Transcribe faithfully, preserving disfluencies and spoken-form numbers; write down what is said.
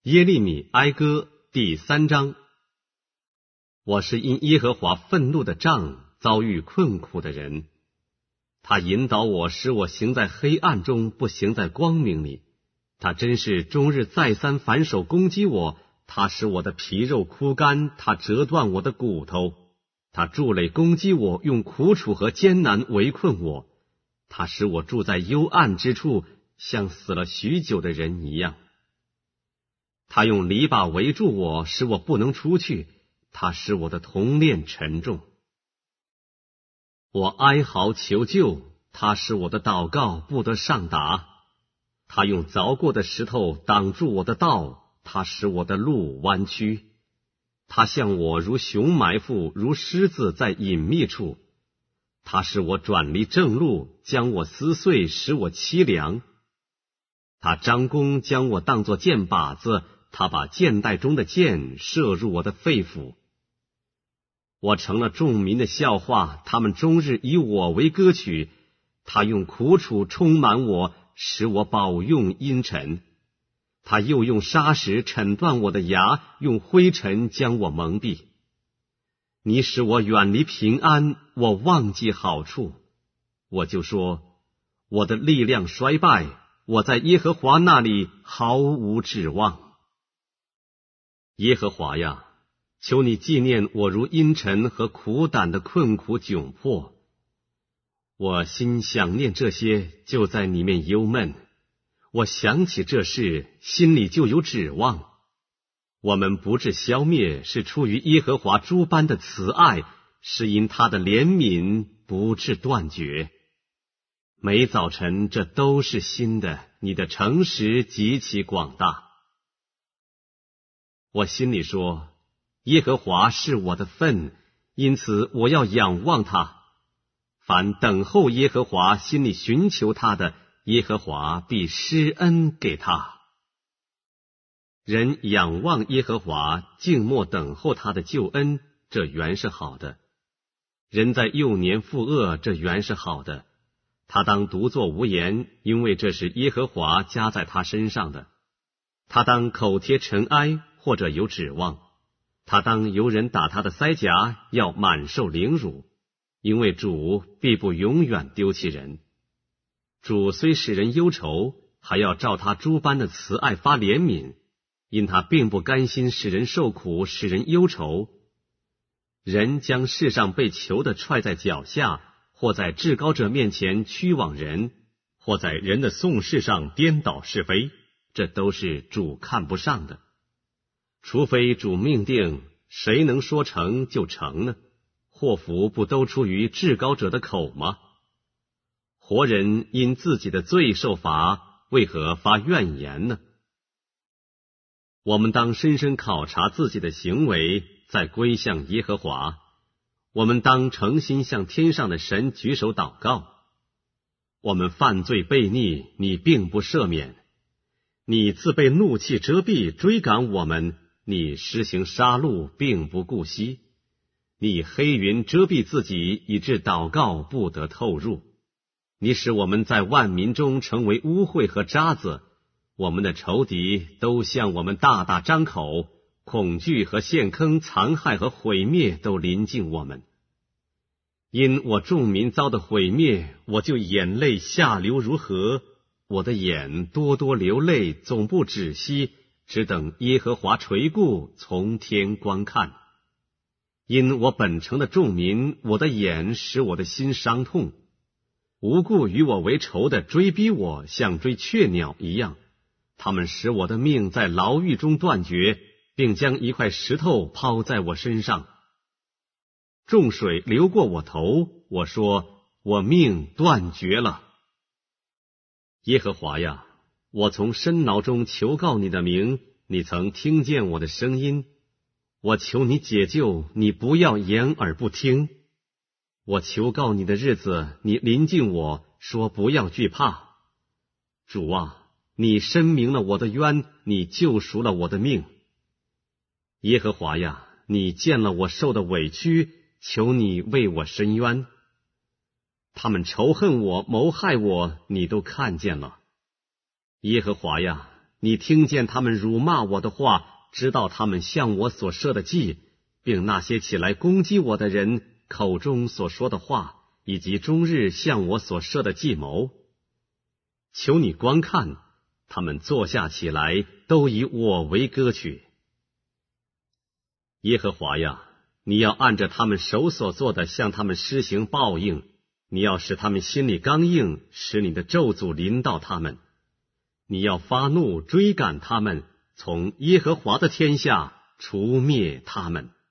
耶利米哀歌第三章。我是因耶和华愤怒的杖遭遇困苦的人，他引导我，使我行在黑暗中，不行在光明里。他真是终日再三反手攻击我，他使我的皮肉枯干，他折断我的骨头。他筑垒攻击我，用苦楚和艰难围困我。他使我住在幽暗之处，像死了许久的人一样。他用篱笆围住我，使我不能出去。他使我的铜链沉重。我哀嚎求救，他使我的祷告不得上达。他用凿过的石头挡住我的道，他使我的路弯曲。他向我如熊埋伏，如狮子在隐秘处。他使我转离正路，将我撕碎，使我凄凉。他张弓将我当作箭靶子，他把箭袋中的箭射入我的肺腑。我成了众民的笑话，他们终日以我为歌曲。他用苦楚充满我，使我饱用阴沉。他又用砂石铲断我的牙，用灰尘将我蒙蔽。你使我远离平安，我忘记好处。我就说，我的力量衰败，我在耶和华那里毫无指望。耶和华呀，求你纪念我如阴沉和苦胆的困苦窘迫。我心想念这些，就在里面忧闷。我想起这事，心里就有指望。我们不致消灭，是出于耶和华诸般的慈爱，是因他的怜悯不致断绝。每早晨这都是新的，你的诚实极其广大。我心里说，耶和华是我的份，因此我要仰望他。凡等候耶和华，心里寻求他的，耶和华必施恩给他。人仰望耶和华，静默等候他的救恩，这原是好的。人在幼年负恶，这原是好的。他当独坐无言，因为这是耶和华加在他身上的。他当口贴尘埃，或者有指望。他当由人打他的腮颊，要满受凌辱，因为主必不永远丢弃人。主虽使人忧愁，还要照他诸般的慈爱发怜悯，因他并不甘心使人受苦，使人忧愁。人将世上被囚的踹在脚下，或在至高者面前屈枉人，或在人的讼事上颠倒是非，这都是主看不上的。除非主命定，谁能说成就成呢？祸福不都出于至高者的口吗？活人因自己的罪受罚，为何发怨言呢？我们当深深考察自己的行为，再归向耶和华。我们当诚心向天上的神举手祷告。我们犯罪悖逆，你并不赦免。你自被怒气遮蔽，追赶我们，你施行杀戮，并不顾惜。你黑云遮蔽自己，以致祷告不得透入。你使我们在万民中成为污秽和渣子，我们的仇敌都向我们大大张口，恐惧和陷坑、残害和毁灭都临近我们。因我众民遭的毁灭，我就眼泪下流如河，我的眼多多流泪，总不止息，只等耶和华垂顾，从天观看。因我本城的众民，我的眼使我的心伤痛。无故与我为仇的追逼我，像追雀鸟一样。他们使我的命在牢狱中断绝，并将一块石头抛在我身上。众水流过我头，我说，我命断绝了。耶和华呀，我从深牢中求告你的名，你曾听见我的声音。我求你解救，你不要掩耳不听。我求告你的日子，你临近我，说不要惧怕。主啊，你申明了我的冤，你救赎了我的命。耶和华呀，你见了我受的委屈，求你为我伸冤。他们仇恨我，谋害我，你都看见了。耶和华呀， 你听见他们辱骂我的话，知道他们向我所设的计，并那些起来攻击我的人口中所说的话，以及终日向我所设的计谋。求你观看，他们坐下起来，都以我为歌曲。耶和华呀，你要按着他们手所做的向他们施行报应，你要使他们心里刚硬，使你的咒诅临到他们。你要发怒追赶他们，从耶和华的天下除灭他们。